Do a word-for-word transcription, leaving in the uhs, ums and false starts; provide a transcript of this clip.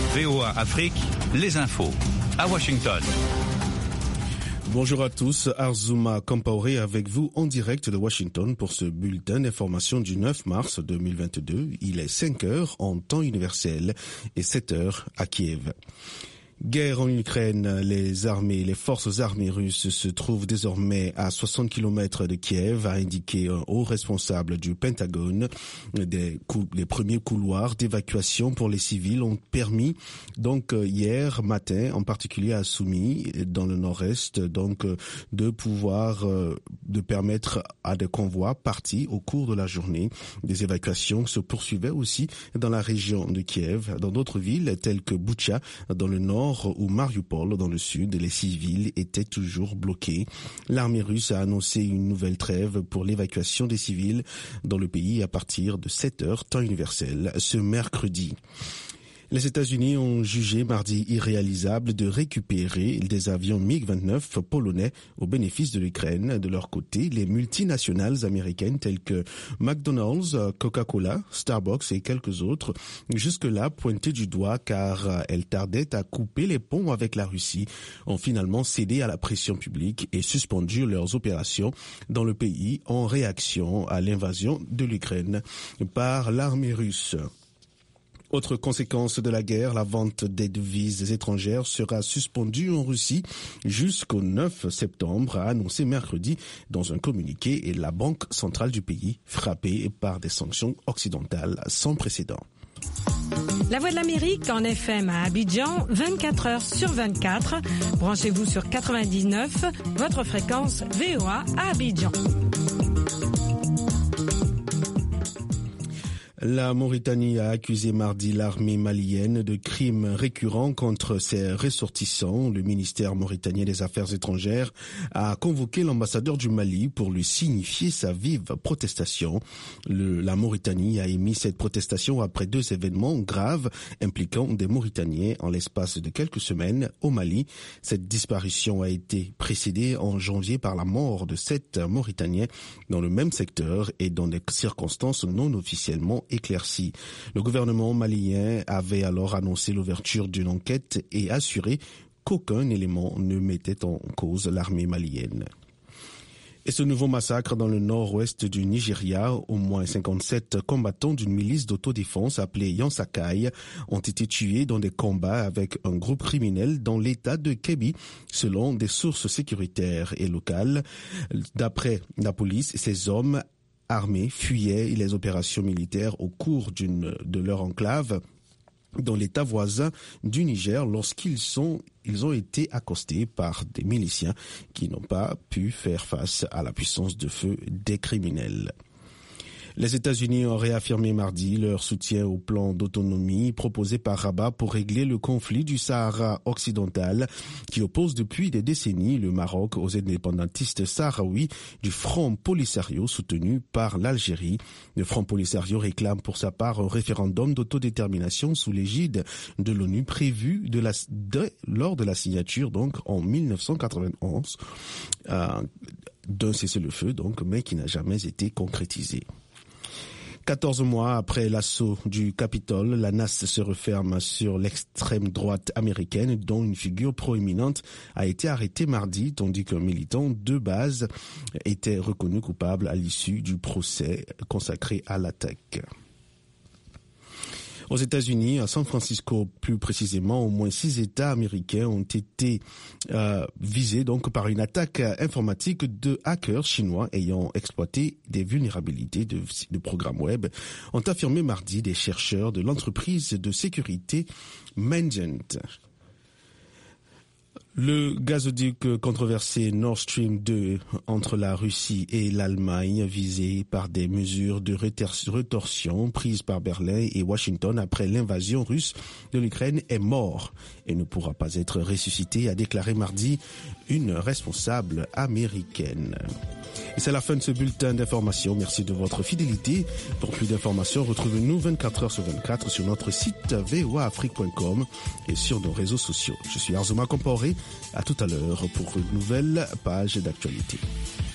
V O A Afrique, les infos. À Washington. Bonjour à tous, Arzouma Kampaoré avec vous en direct de Washington pour ce bulletin d'information du neuf mars deux mille vingt-deux. Il est cinq heures en temps universel et sept heures à Kiev. Guerre en Ukraine, les armées, les forces armées russes se trouvent désormais à soixante kilomètres de Kiev, a indiqué un haut responsable du Pentagone. Des cou- les premiers couloirs d'évacuation pour les civils ont permis, donc hier matin, en particulier à Soumy, dans le nord-est, donc de pouvoir, de permettre à des convois partis au cours de la journée. Des évacuations se poursuivaient aussi dans la région de Kiev, dans d'autres villes telles que Boutcha, dans le nord, ou Mariupol dans le sud, les civils étaient toujours bloqués. L'armée russe a annoncé une nouvelle trêve pour l'évacuation des civils dans le pays à partir de sept heures temps universel ce mercredi. Les États-Unis ont jugé mardi irréalisable de récupérer des avions MiG vingt-neuf polonais au bénéfice de l'Ukraine. De leur côté, les multinationales américaines telles que McDonald's, Coca-Cola, Starbucks et quelques autres, jusque-là pointées du doigt car elles tardaient à couper les ponts avec la Russie, ont finalement cédé à la pression publique et suspendu leurs opérations dans le pays en réaction à l'invasion de l'Ukraine par l'armée russe. Autre conséquence de la guerre, la vente des devises étrangères sera suspendue en Russie jusqu'au neuf septembre, a annoncé mercredi dans un communiqué la Banque centrale du pays, frappée par des sanctions occidentales sans précédent. La Voix de l'Amérique en F M à Abidjan, vingt-quatre heures sur vingt-quatre. Branchez-vous sur quatre-vingt-dix-neuf, votre fréquence V O A à Abidjan. La Mauritanie a accusé mardi l'armée malienne de crimes récurrents contre ses ressortissants. Le ministère mauritanien des Affaires étrangères a convoqué l'ambassadeur du Mali pour lui signifier sa vive protestation. Le, la Mauritanie a émis cette protestation après deux événements graves impliquant des Mauritaniens en l'espace de quelques semaines au Mali. Cette disparition a été précédée en janvier par la mort de sept Mauritaniens dans le même secteur et dans des circonstances non officiellement éclairci. Le gouvernement malien avait alors annoncé l'ouverture d'une enquête et assuré qu'aucun élément ne mettait en cause l'armée malienne. Et ce nouveau massacre dans le nord-ouest du Nigeria, au moins cinquante-sept combattants d'une milice d'autodéfense appelée Yansakai ont été tués dans des combats avec un groupe criminel dans l'état de Kebbi, selon des sources sécuritaires et locales. D'après la police, ces hommes armés fuyaient les opérations militaires au cours d'une de leur enclave dans l'état voisin du Niger lorsqu'ils sont ils ont été accostés par des miliciens qui n'ont pas pu faire face à la puissance de feu des criminels. Les États-Unis ont réaffirmé mardi leur soutien au plan d'autonomie proposé par Rabat pour régler le conflit du Sahara occidental qui oppose depuis des décennies le Maroc aux indépendantistes sahraouis du Front Polisario soutenu par l'Algérie. Le Front Polisario réclame pour sa part un référendum d'autodétermination sous l'égide de l'ONU prévu de la, de, lors de la signature donc en mille neuf cent quatre-vingt-onze euh, d'un cessez-le-feu donc mais qui n'a jamais été concrétisé. quatorze mois après l'assaut du Capitole, la N A S se referme sur l'extrême droite américaine dont une figure proéminente a été arrêtée mardi tandis qu'un militant de base était reconnu coupable à l'issue du procès consacré à l'attaque. Aux États-Unis, à San Francisco plus précisément, au moins six États américains ont été euh, visés donc par une attaque informatique de hackers chinois ayant exploité des vulnérabilités de, de programmes web, ont affirmé mardi des chercheurs de l'entreprise de sécurité Mandiant. Le gazoduc controversé Nord Stream deux entre la Russie et l'Allemagne visé par des mesures de rétorsion prises par Berlin et Washington après l'invasion russe de l'Ukraine est mort et ne pourra pas être ressuscité, a déclaré mardi une responsable américaine. Et c'est la fin de ce bulletin d'information. Merci de votre fidélité. Pour plus d'informations, retrouvez-nous vingt-quatre heures sur vingt-quatre sur notre site v o a afrique point com et sur nos réseaux sociaux. Je suis Arzouma Kampaoré. À tout à l'heure pour une nouvelle page d'actualité.